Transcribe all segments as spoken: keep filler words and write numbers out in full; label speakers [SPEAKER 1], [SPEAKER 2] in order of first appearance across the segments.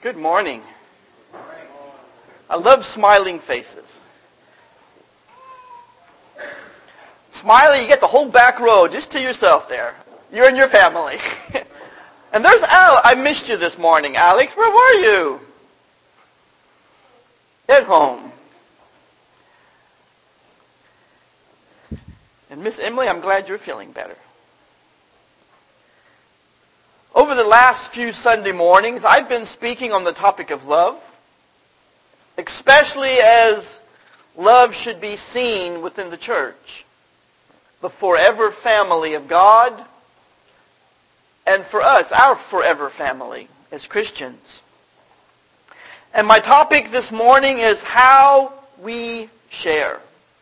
[SPEAKER 1] Good morning. I love smiling faces. Smiley, you get the whole back row just to yourself there. You're and your family. And there's Al. I missed you this morning, Alex. Where were you? At home. And Miss Emily, I'm glad you're feeling better. Over the last few Sunday mornings, I've been speaking on the topic of love, especially as love should be seen within the church, the forever family of God, and for us, our forever family as Christians. And my topic this morning is how we share.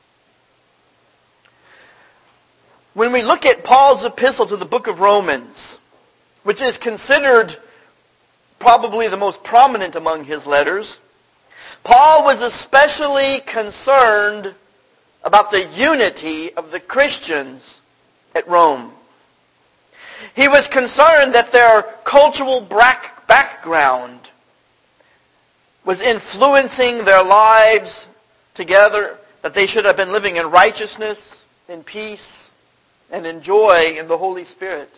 [SPEAKER 1] When we look at Paul's epistle to the book of Romans, which is considered probably the most prominent among his letters, Paul was especially concerned about the unity of the Christians at Rome. He was concerned that their cultural background was influencing their lives together, that they should have been living in righteousness, in peace, and in joy in the Holy Spirit.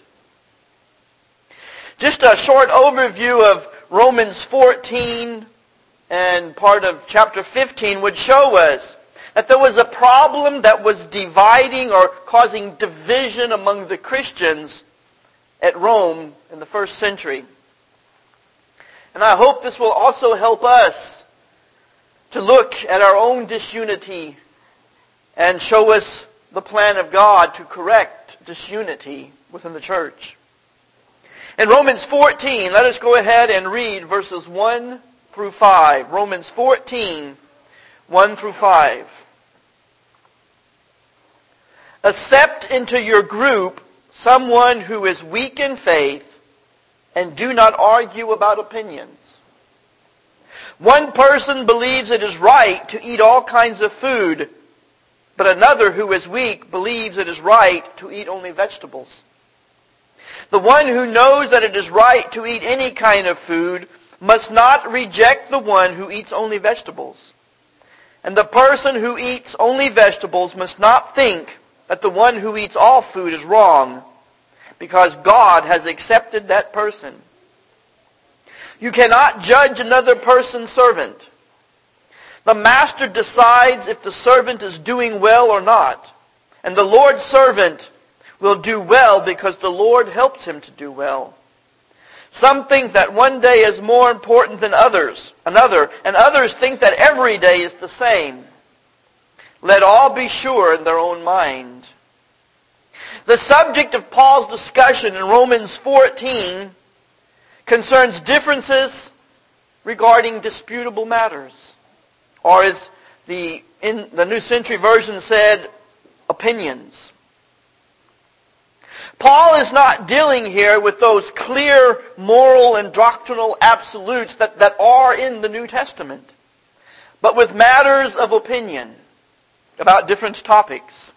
[SPEAKER 1] Just a short overview of Romans fourteen and part of chapter fifteen would show us that there was a problem that was dividing or causing division among the Christians at Rome in the first century. And I hope this will also help us to look at our own disunity and show us the plan of God to correct disunity within the church. In Romans fourteen, let us go ahead and read verses one through five. Romans fourteen, one through five. Accept into your group someone who is weak in faith, and do not argue about opinions. One person believes it is right to eat all kinds of food, but another who is weak believes it is right to eat only vegetables. The one who knows that it is right to eat any kind of food must not reject the one who eats only vegetables. And the person who eats only vegetables must not think that the one who eats all food is wrong, because God has accepted that person. You cannot judge another person's servant. The master decides if the servant is doing well or not, and the Lord's servant will do well because the Lord helps him to do well. Some think that one day is more important than others, another, and others think that every day is the same. Let all be sure in their own mind. The subject of Paul's discussion in Romans fourteen concerns differences regarding disputable matters, or as the in the New Century Version said, opinions. Paul is not dealing here with those clear moral and doctrinal absolutes that, that are in the New Testament, but with matters of opinion about different topics.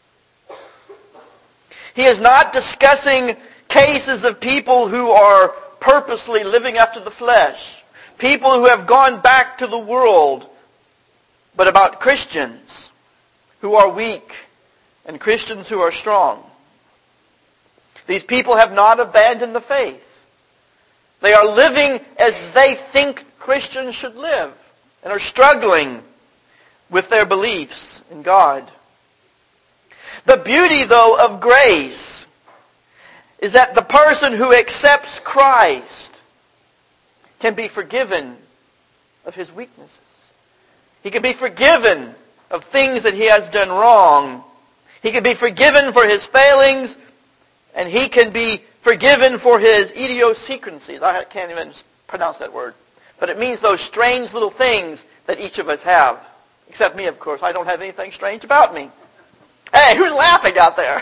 [SPEAKER 1] He is not discussing cases of people who are purposely living after the flesh, people who have gone back to the world, but about Christians who are weak and Christians who are strong. These people have not abandoned the faith. They are living as they think Christians should live and are struggling with their beliefs in God. The beauty, though, of grace is that the person who accepts Christ can be forgiven of his weaknesses. He can be forgiven of things that he has done wrong. He can be forgiven for his failings, and he can be forgiven for his idiosyncrasies. I can't even pronounce that word. But it means those strange little things that each of us have. Except me, of course. I don't have anything strange about me. Hey, who's laughing out there?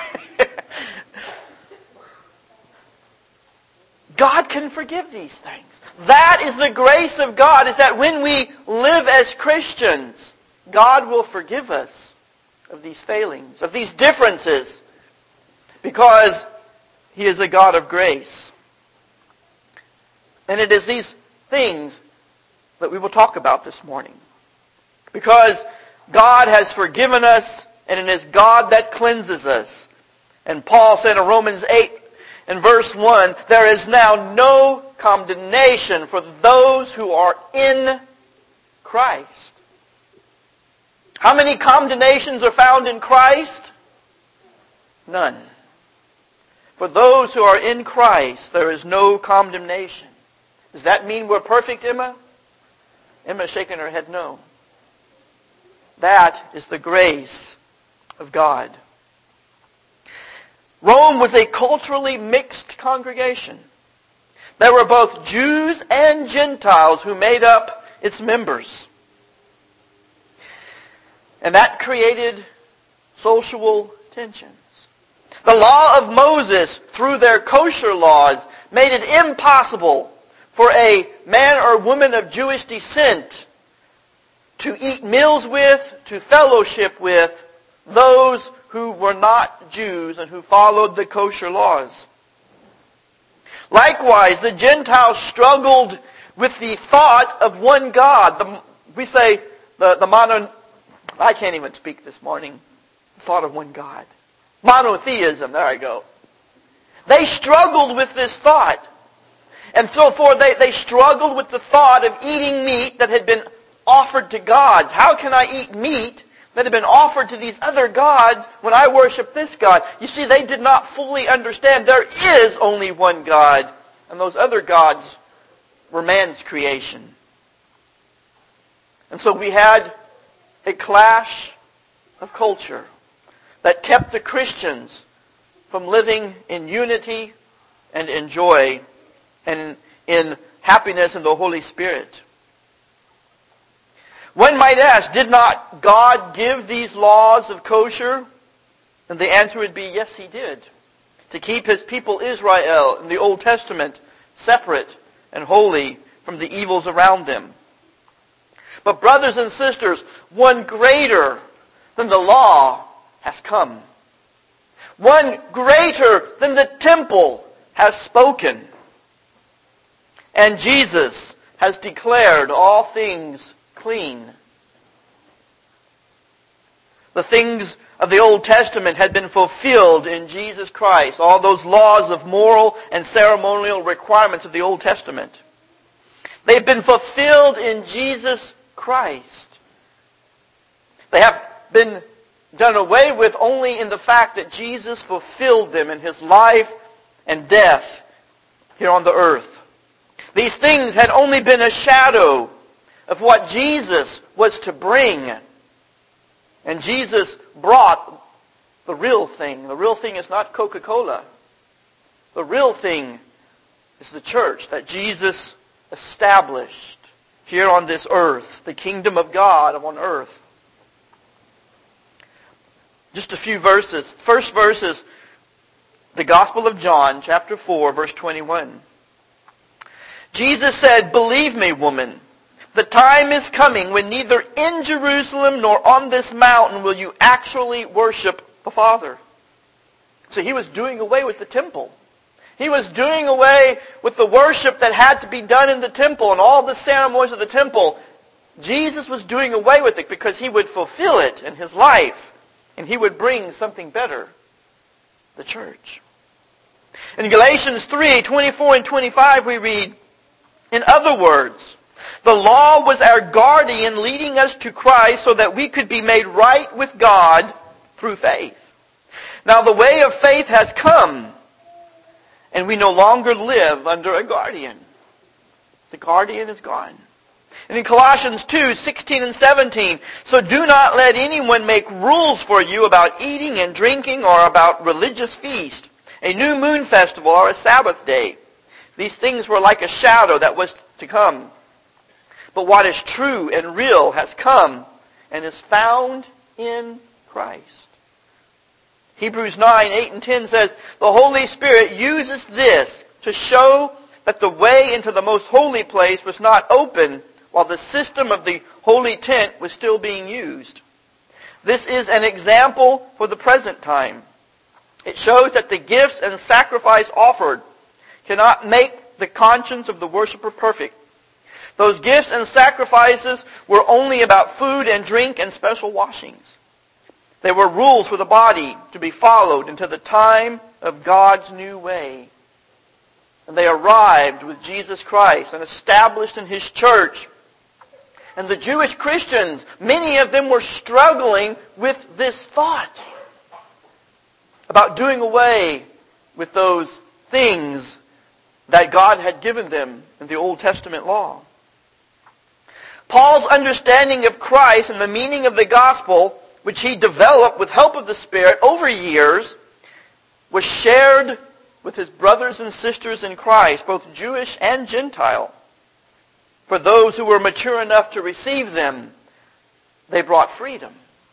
[SPEAKER 1] God can forgive these things. That is the grace of God, is that when we live as Christians, God will forgive us of these failings, of these differences, because He is a God of grace. And it is these things that we will talk about this morning. Because God has forgiven us, and it is God that cleanses us. And Paul said in Romans eight and verse one, there is now no condemnation for those who are in Christ. How many condemnations are found in Christ? None. For those who are in Christ, there is no condemnation. Does that mean we're perfect, Emma? Emma's shaking her head no. That is the grace of God. Rome was a culturally mixed congregation. There were both Jews and Gentiles who made up its members. And that created social tensions. The law of Moses, through their kosher laws, made it impossible for a man or woman of Jewish descent to eat meals with, to fellowship with those who were not Jews and who followed the kosher laws. Likewise, the Gentiles struggled with the thought of one God. The, we say the, the mono... I can't even speak this morning. The thought of one God. Monotheism, there I go. They struggled with this thought. And so forth, they, they struggled with the thought of eating meat that had been offered to gods. How can I eat meat that had been offered to these other gods when I worship this God? You see, they did not fully understand there is only one God, and those other gods were man's creation. And so we had a clash of culture that kept the Christians from living in unity and in joy and in happiness in the Holy Spirit. One might ask, did not God give these laws of kosher? And the answer would be, yes, He did. To keep His people Israel in the Old Testament separate and holy from the evils around them. But brothers and sisters, one greater than the law has come. One greater than the temple has spoken. And Jesus has declared all things clean. The things of the Old Testament had been fulfilled in Jesus Christ. All those laws of moral and ceremonial requirements of the Old Testament. They've been fulfilled in Jesus Christ. They have been done away with only in the fact that Jesus fulfilled them in His life and death here on the earth. These things had only been a shadow of what Jesus was to bring. And Jesus brought the real thing. The real thing is not Coca-Cola. The real thing is the church that Jesus established here on this earth. The kingdom of God on earth. Just a few verses. First verse is the Gospel of John, chapter four, verse twenty-one. Jesus said, "Believe me, woman, the time is coming when neither in Jerusalem nor on this mountain will you actually worship the Father." So He was doing away with the temple. He was doing away with the worship that had to be done in the temple and all the ceremonies of the temple. Jesus was doing away with it because He would fulfill it in His life. And He would bring something better, the church. In Galatians three, twenty-four and twenty-five we read, "In other words, the law was our guardian leading us to Christ so that we could be made right with God through faith. Now the way of faith has come, and we no longer live under a guardian." The guardian is gone. And in Colossians two, sixteen and seventeen, "So do not let anyone make rules for you about eating and drinking or about religious feast, a new moon festival or a Sabbath day. These things were like a shadow that was to come. But what is true and real has come and is found in Christ." Hebrews nine, eight and ten says, "The Holy Spirit uses this to show that the way into the most holy place was not open while the system of the holy tent was still being used. This is an example for the present time. It shows that the gifts and sacrifice offered cannot make the conscience of the worshiper perfect. Those gifts and sacrifices were only about food and drink and special washings. They were rules for the body to be followed until the time of God's new way. And they arrived with Jesus Christ and established in His church. And the Jewish Christians, many of them were struggling with this thought about doing away with those things that God had given them in the Old Testament law. Paul's understanding of Christ and the meaning of the gospel, which he developed with help of the Spirit over years, was shared with his brothers and sisters in Christ, both Jewish and Gentile. For those who were mature enough to receive them, they brought freedom.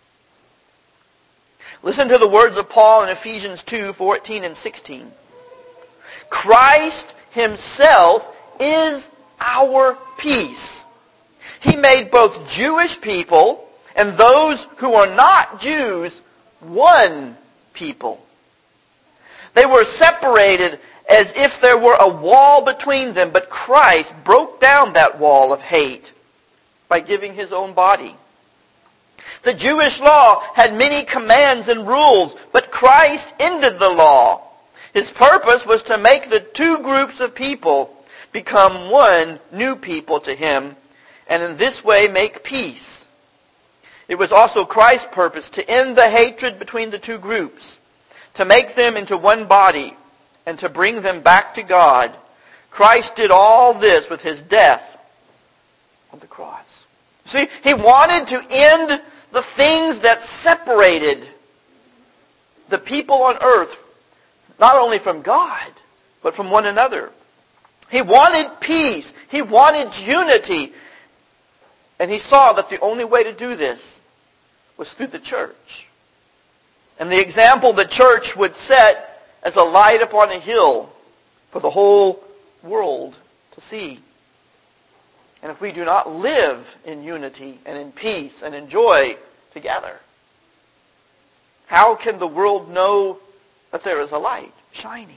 [SPEAKER 1] Listen to the words of Paul in Ephesians two, fourteen and sixteen. Christ Himself is our peace. He made both Jewish people and those who are not Jews one people. They were separated as if there were a wall between them, but Christ broke down that wall of hate by giving His own body. The Jewish law had many commands and rules, but Christ ended the law. His purpose was to make the two groups of people become one new people to Him, and in this way make peace. It was also Christ's purpose to end the hatred between the two groups, to make them into one body, and to bring them back to God. Christ did all this with His death on the cross. See, He wanted to end the things that separated the people on earth, not only from God, but from one another. He wanted peace. He wanted unity. And He saw that the only way to do this was through the church. And the example the church would set as a light upon a hill for the whole world to see. And if we do not live in unity and in peace and in joy together, how can the world know that there is a light shining?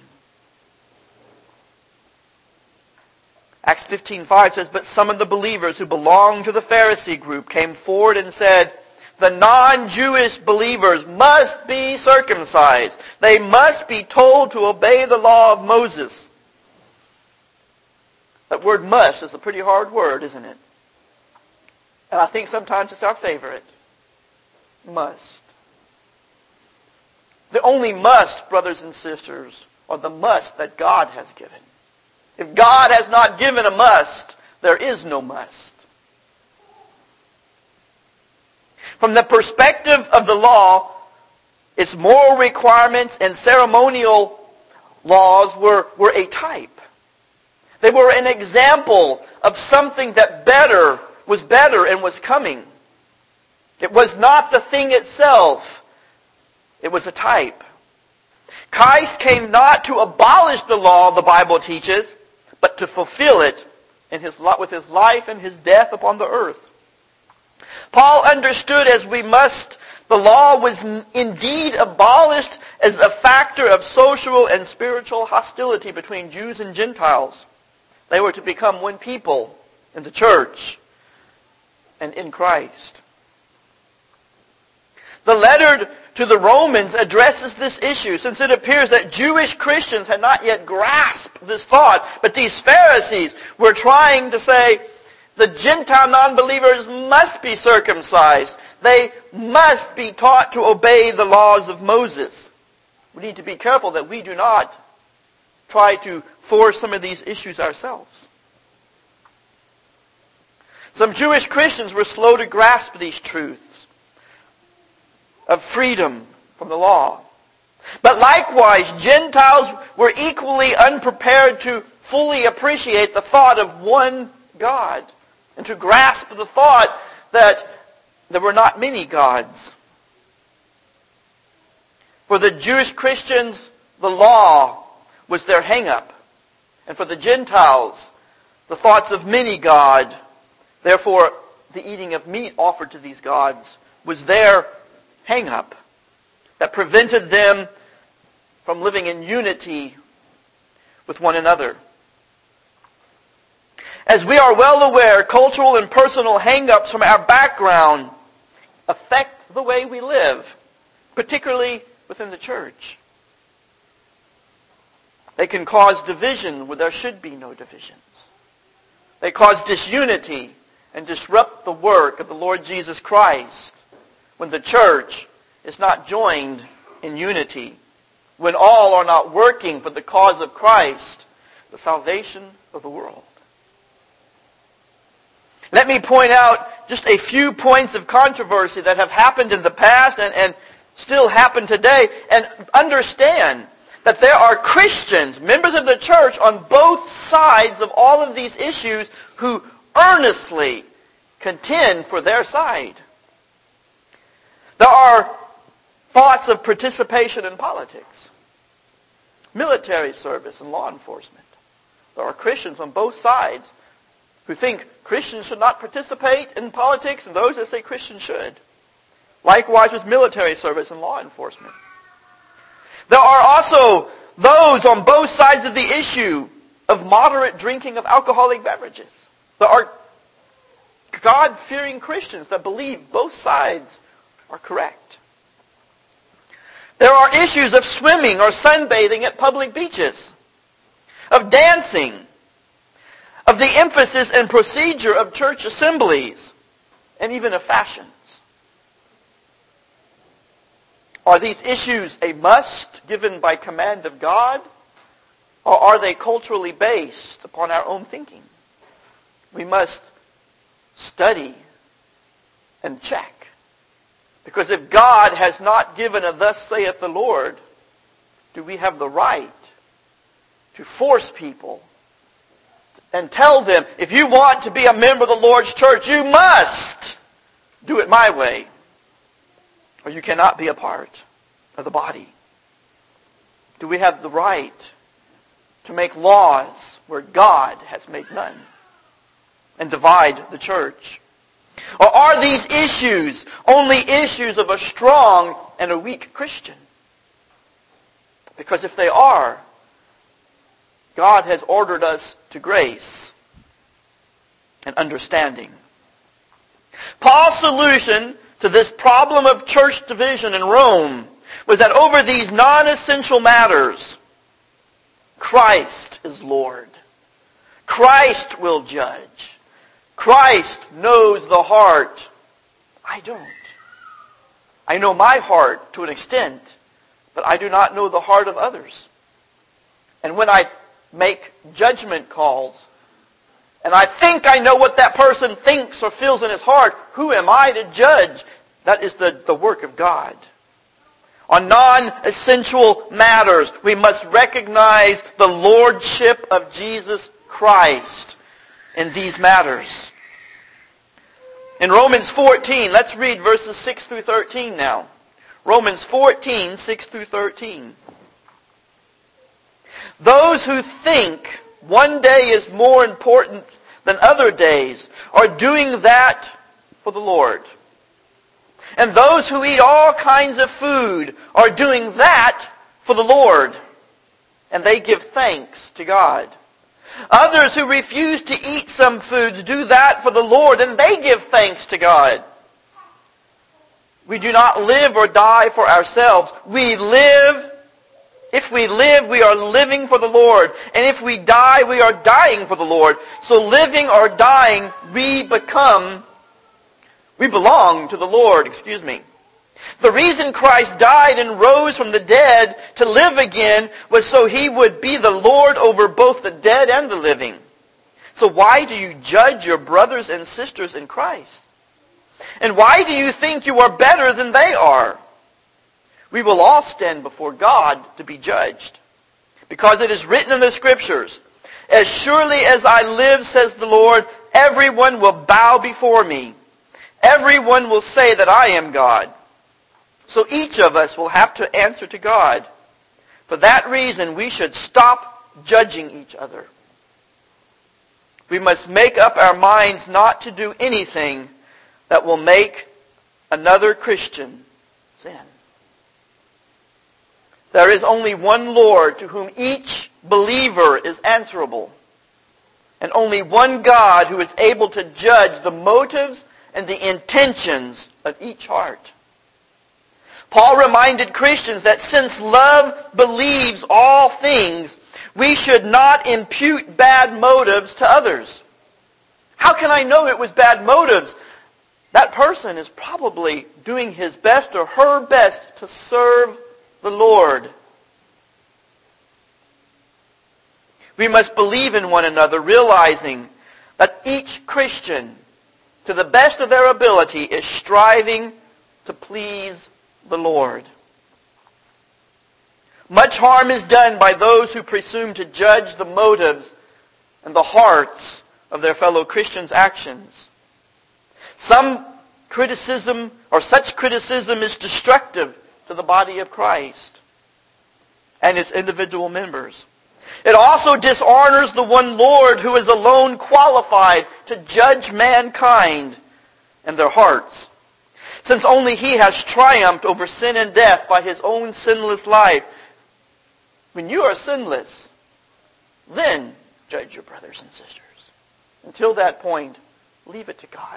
[SPEAKER 1] Acts fifteen five says, but some of the believers who belonged to the Pharisee group came forward and said, the non-Jewish believers must be circumcised. They must be told to obey the law of Moses. That word must is a pretty hard word, isn't it? And I think sometimes it's our favorite. Must. The only must, brothers and sisters, are the must that God has given. If God has not given a must, there is no must. From the perspective of the law, its moral requirements and ceremonial laws were, were a type. They were an example of something that better was better and was coming. It was not the thing itself. It was a type. Christ came not to abolish the law, the Bible teaches, but to fulfill it in his, with His life and His death upon the earth. Paul understood as we must, the law was indeed abolished as a factor of social and spiritual hostility between Jews and Gentiles. They were to become one people in the church and in Christ. The letter to the Romans addresses this issue, since it appears that Jewish Christians had not yet grasped this thought, but these Pharisees were trying to say, the Gentile non-believers must be circumcised. They must be taught to obey the laws of Moses. We need to be careful that we do not try to force some of these issues ourselves. Some Jewish Christians were slow to grasp these truths of freedom from the law. But likewise, Gentiles were equally unprepared to fully appreciate the thought of one God and to grasp the thought that there were not many gods. For the Jewish Christians, the law was their hang-up. And for the Gentiles, the thoughts of many God, therefore the eating of meat offered to these gods, was their hang-up that prevented them from living in unity with one another. As we are well aware, cultural and personal hang-ups from our background affect the way we live, particularly within the church. They can cause division where there should be no divisions. They cause disunity and disrupt the work of the Lord Jesus Christ when the church is not joined in unity, when all are not working for the cause of Christ, the salvation of the world. Let me point out just a few points of controversy that have happened in the past and, and still happen today, and understand that there are Christians, members of the church, on both sides of all of these issues who earnestly contend for their side. There are thoughts of participation in politics, military service, and law enforcement. There are Christians on both sides who think Christians should not participate in politics, and those that say Christians should. Likewise with military service and law enforcement. There are also those on both sides of the issue of moderate drinking of alcoholic beverages. There are God-fearing Christians that believe both sides are correct. There are issues of swimming or sunbathing at public beaches, of dancing, of the emphasis and procedure of church assemblies, and even of fashions. Are these issues a must given by command of God, or are they culturally based upon our own thinking? We must study and check. Because if God has not given a thus saith the Lord, do we have the right to force people and tell them, if you want to be a member of the Lord's church, you must do it my way, or you cannot be a part of the body? Do we have the right to make laws where God has made none and divide the church? Or are these issues only issues of a strong and a weak Christian? Because if they are, God has ordered us to grace and understanding. Paul's solution to this problem of church division in Rome was that over these non-essential matters, Christ is Lord. Christ will judge. Christ knows the heart. I don't. I know my heart to an extent, but I do not know the heart of others. And when I make judgment calls, and I think I know what that person thinks or feels in his heart, who am I to judge? That is the, the work of God. On non-essential matters, we must recognize the lordship of Jesus Christ in these matters. In Romans fourteen, let's read verses six through thirteen now. Romans fourteen, six through thirteen. Those who think one day is more important than other days are doing that for the Lord. And those who eat all kinds of food are doing that for the Lord. And they give thanks to God. Others who refuse to eat some foods do that for the Lord, and they give thanks to God. We do not live or die for ourselves. We live. If we live, we are living for the Lord. And if we die, we are dying for the Lord. So living or dying, we become, we belong to the Lord, excuse me. The reason Christ died and rose from the dead to live again was so he would be the Lord over both the dead and the living. So why do you judge your brothers and sisters in Christ? And why do you think you are better than they are? We will all stand before God to be judged. Because it is written in the Scriptures, as surely as I live, says the Lord, everyone will bow before me. Everyone will say that I am God. So each of us will have to answer to God. For that reason, we should stop judging each other. We must make up our minds not to do anything that will make another Christian sin. There is only one Lord to whom each believer is answerable. and only one God who is able to judge the motives and the intentions of each heart. Paul reminded Christians that since love believes all things, we should not impute bad motives to others. How can I know it was bad motives? That person is probably doing his best or her best to serve the Lord. We must believe in one another, realizing that each Christian, to the best of their ability, is striving to please the Lord. Much harm is done by those who presume to judge the motives and the hearts of their fellow Christians' actions. Some criticism, or such criticism, is destructive to the body of Christ and its individual members. It also dishonors the one Lord who is alone qualified to judge mankind and their hearts, since only He has triumphed over sin and death by His own sinless life. When you are sinless, then judge your brothers and sisters. Until that point, leave it to God.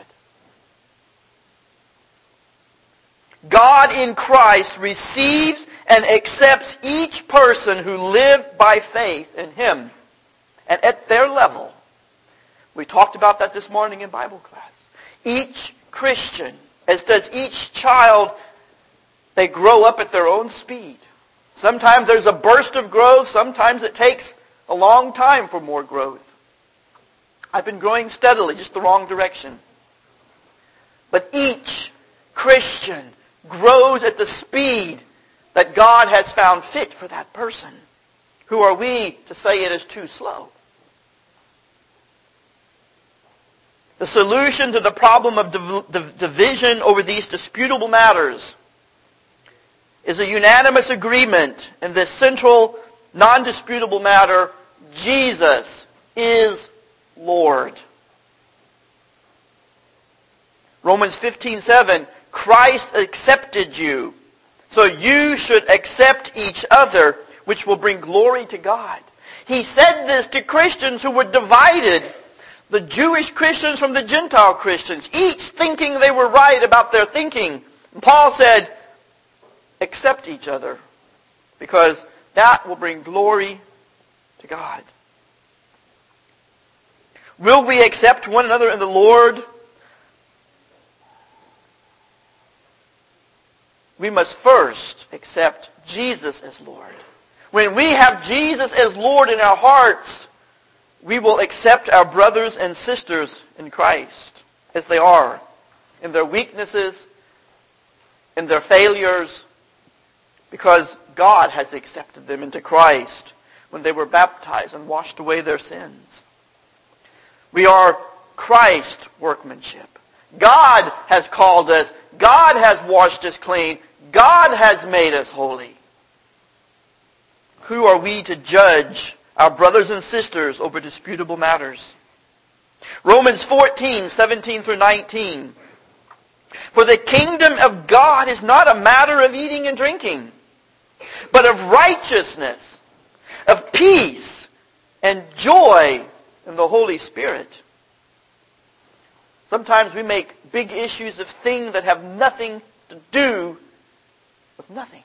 [SPEAKER 1] God in Christ receives and accepts each person who lived by faith in Him and at their level. We talked about that this morning in Bible class. Each Christian, as does each child, they grow up at their own speed. Sometimes there's a burst of growth. Sometimes it takes a long time for more growth. I've been growing steadily, just the wrong direction. But each Christian grows at the speed that God has found fit for that person. Who are we to say it is too slow? The solution to the problem of div- div- division over these disputable matters is a unanimous agreement in this central, non-disputable matter: Jesus is Lord. Romans fifteen seven, Christ accepted you, so you should accept each other, which will bring glory to God. He said this to Christians who were divided, the Jewish Christians from the Gentile Christians, each thinking they were right about their thinking. And Paul said, accept each other, because that will bring glory to God. Will we accept one another in the Lord? We must first accept Jesus as Lord. When we have Jesus as Lord in our hearts, we will accept our brothers and sisters in Christ as they are, in their weaknesses, in their failures, because God has accepted them into Christ when they were baptized and washed away their sins. We are Christ's workmanship. God has called us. God has washed us clean. God has made us holy. Who are we to judge our brothers and sisters over disputable matters? Romans fourteen, seventeen through nineteen. For the kingdom of God is not a matter of eating and drinking, but of righteousness, of peace, and joy in the Holy Spirit. Sometimes we make big issues of things that have nothing to do with nothing.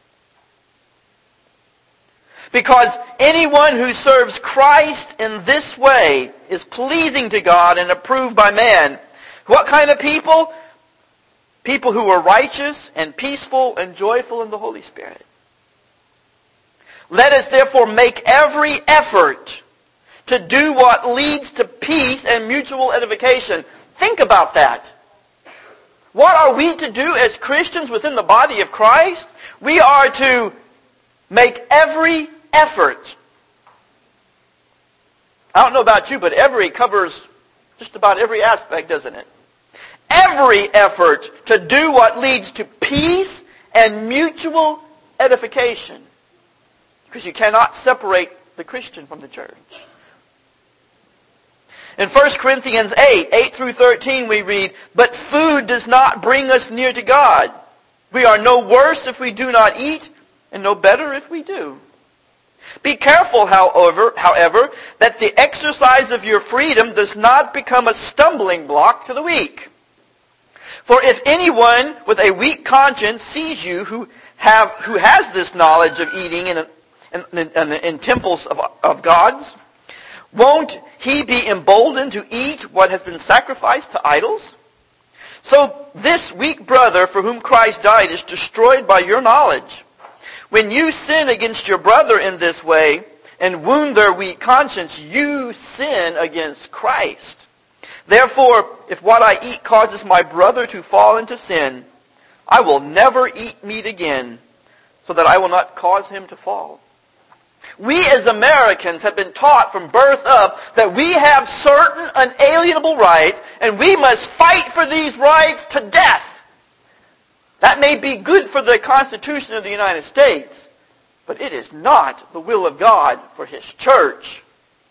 [SPEAKER 1] Because anyone who serves Christ in this way is pleasing to God and approved by man. What kind of people? People who are righteous and peaceful and joyful in the Holy Spirit. Let us therefore make every effort to do what leads to peace and mutual edification. Think about that. What are we to do as Christians within the body of Christ? We are to make every effort. I don't know about you, but every covers just about every aspect, doesn't it? Every effort to do what leads to peace and mutual edification. Because you cannot separate the Christian from the church. In First Corinthians eight, eight through thirteen, we read, but food does not bring us near to God. We are no worse if we do not eat, and no better if we do. Be careful, however, however, that the exercise of your freedom does not become a stumbling block to the weak. For if anyone with a weak conscience sees you who have who has this knowledge of eating in, in, in, in temples of, of gods, won't he be emboldened to eat what has been sacrificed to idols? So this weak brother for whom Christ died is destroyed by your knowledge. When you sin against your brother in this way and wound their weak conscience, you sin against Christ. Therefore, if what I eat causes my brother to fall into sin, I will never eat meat again, so that I will not cause him to fall. We as Americans have been taught from birth up that we have certain unalienable rights, and we must fight for these rights to death. That may be good for the Constitution of the United States, but it is not the will of God for His church.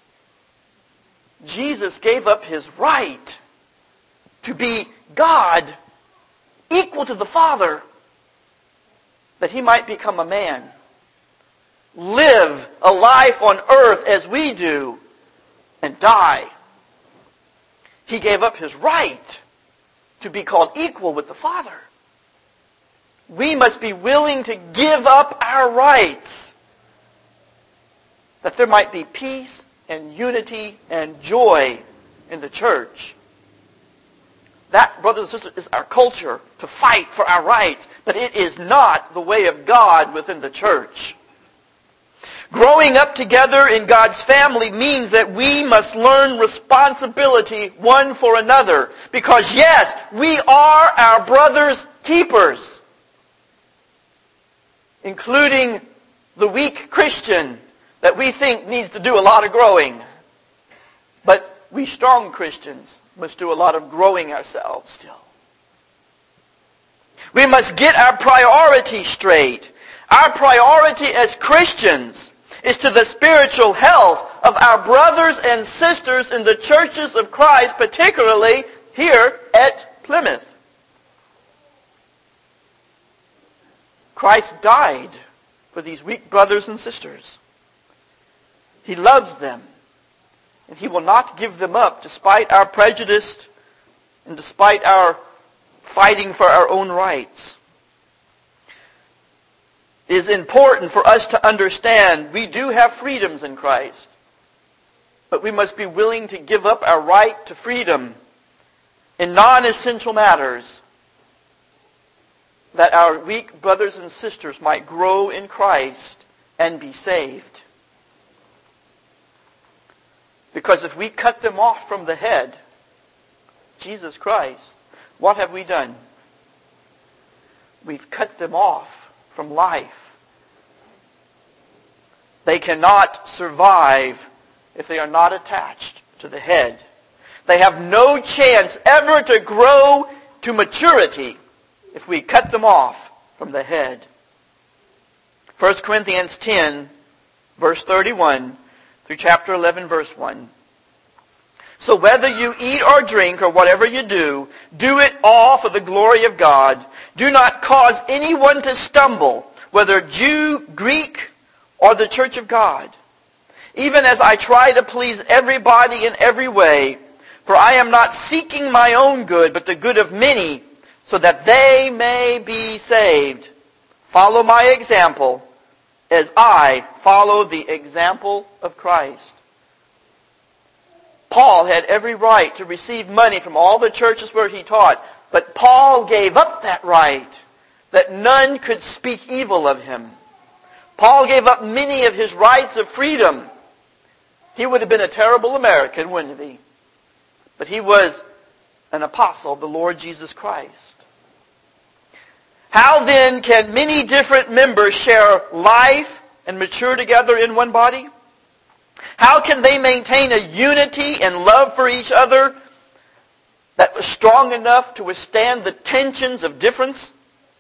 [SPEAKER 1] Jesus gave up His right to be God, equal to the Father, that He might become a man, live a life on earth as we do, and die. He gave up His right to be called equal with the Father. We must be willing to give up our rights that there might be peace and unity and joy in the church. That, brothers and sisters, is our culture, to fight for our rights, but it is not the way of God within the church. Growing up together in God's family means that we must learn responsibility one for another, because yes, we are our brother's keepers, including the weak Christian that we think needs to do a lot of growing. But we strong Christians must do a lot of growing ourselves still. We must get our priority straight. Our priority as Christians is to the spiritual health of our brothers and sisters in the churches of Christ, particularly here at Plymouth. Christ died for these weak brothers and sisters. He loves them, and He will not give them up despite our prejudice and despite our fighting for our own rights. It is important for us to understand we do have freedoms in Christ, but we must be willing to give up our right to freedom in non-essential matters, that our weak brothers and sisters might grow in Christ and be saved. Because if we cut them off from the head, Jesus Christ, what have we done? We've cut them off from life. They cannot survive if they are not attached to the head. They have no chance ever to grow to maturity if we cut them off from the head. First Corinthians ten, verse thirty-one, through chapter eleven, verse one. So whether you eat or drink or whatever you do, do it all for the glory of God. Do not cause anyone to stumble, whether Jew, Greek, or the church of God. Even as I try to please everybody in every way, for I am not seeking my own good, but the good of many, so that they may be saved. Follow my example as I follow the example of Christ. Paul had every right to receive money from all the churches where he taught, but Paul gave up that right, that none could speak evil of him. Paul gave up many of his rights of freedom. He would have been a terrible American, wouldn't he? But he was an apostle of the Lord Jesus Christ. How then can many different members share life and mature together in one body? How can they maintain a unity and love for each other that was strong enough to withstand the tensions of difference?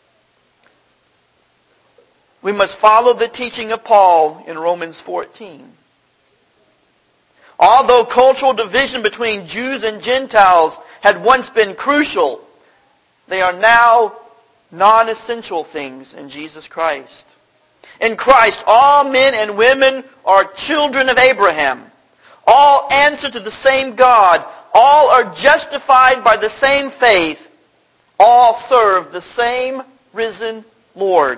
[SPEAKER 1] We must follow the teaching of Paul in Romans fourteen. Although cultural division between Jews and Gentiles had once been crucial, they are now non-essential things in Jesus Christ. In Christ, all men and women are children of Abraham. All answer to the same God. All are justified by the same faith. All serve the same risen Lord.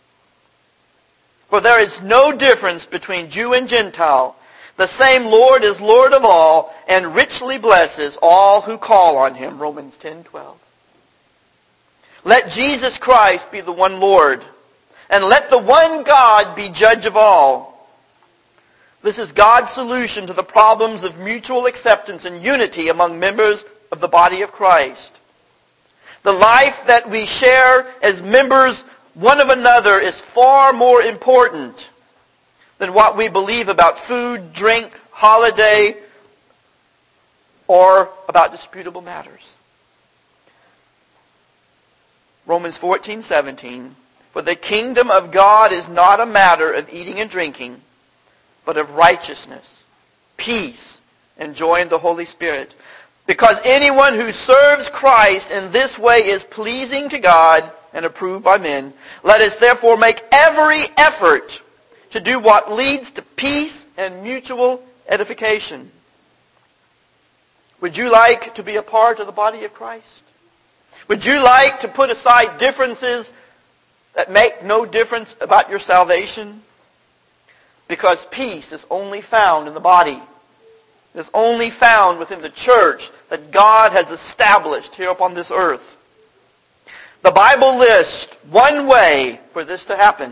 [SPEAKER 1] For there is no difference between Jew and Gentile. The same Lord is Lord of all and richly blesses all who call on him. Romans ten twelve. Let Jesus Christ be the one Lord, and let the one God be judge of all. This is God's solution to the problems of mutual acceptance and unity among members of the body of Christ. The life that we share as members one of another is far more important than what we believe about food, drink, holiday, or about disputable matters. Romans fourteen seventeen. For the kingdom of God is not a matter of eating and drinking, but of righteousness, peace, and joy in the Holy Spirit. Because anyone who serves Christ in this way is pleasing to God and approved by men. Let us therefore make every effort to do what leads to peace and mutual edification. Would you like to be a part of the body of Christ? Would you like to put aside differences that make no difference about your salvation? Because peace is only found in the body. It is only found within the church that God has established here upon this earth. The Bible lists one way for this to happen.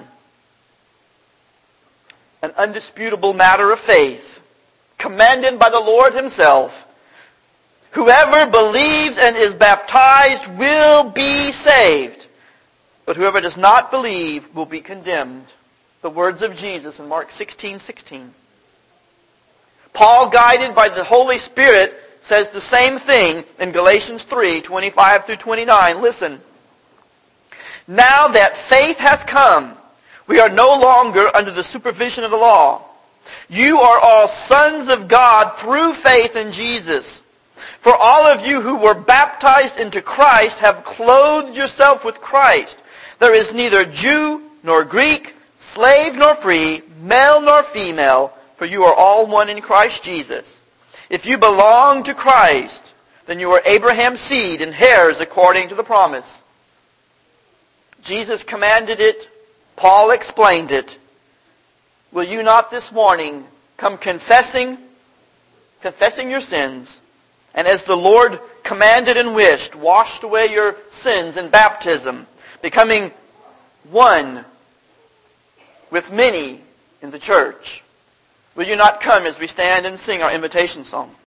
[SPEAKER 1] An undisputable matter of faith, commanded by the Lord himself. Whoever believes and is baptized will be saved, but whoever does not believe will be condemned. The words of Jesus in Mark sixteen sixteen. Paul, guided by the Holy Spirit, says the same thing in Galatians three twenty-five through twenty-nine. Listen. Now that faith hath come, we are no longer under the supervision of the law. You are all sons of God through faith in Jesus. For all of you who were baptized into Christ have clothed yourself with Christ. There is neither Jew nor Greek, slave nor free, male nor female, for you are all one in Christ Jesus. If you belong to Christ, then you are Abraham's seed and heirs according to the promise. Jesus commanded it. Paul explained it. Will you not this morning come confessing, confessing your sins, and as the Lord commanded and wished, washed away your sins in baptism, becoming one with many in the church? Will you not come as we stand and sing our invitation song?